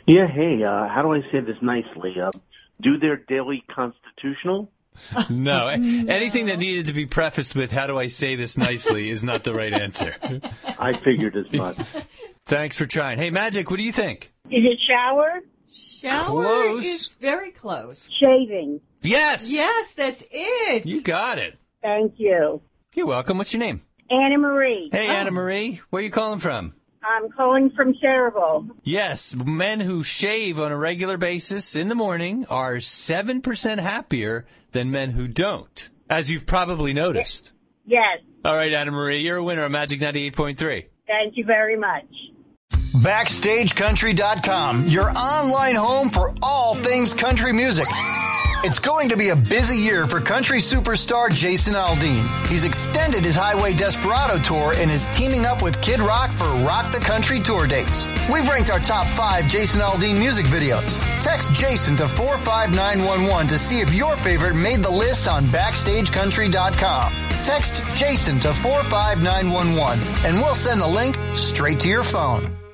Yeah, hey, how do I say this nicely? Do their daily constitutional? No. Anything that needed to be prefaced with, how do I say this nicely, is not the right answer. I figured as much. Thanks for trying. Hey, Magic, what do you think? Is it shower? Shower Close. is very close. Shaving. Yes! Yes, that's it. You got it. Thank you. You're welcome. What's your name? Anna Marie. Hey, Anna Marie. Where are you calling from? I'm calling from Cherville. Yes, men who shave on a regular basis in the morning are 7% happier than men who don't, as you've probably noticed. Yes. All right, Anna Marie, you're a winner of Magic 98.3. Thank you very much. BackstageCountry.com, your online home for all things country music. It's going to be a busy year for country superstar Jason Aldean. He's extended his Highway Desperado tour and is teaming up with Kid Rock for Rock the Country tour dates. We've ranked our top 5 Jason Aldean music videos. Text Jason to 45911 to see if your favorite made the list on BackstageCountry.com. Text Jason to 45911 and we'll send the link straight to your phone.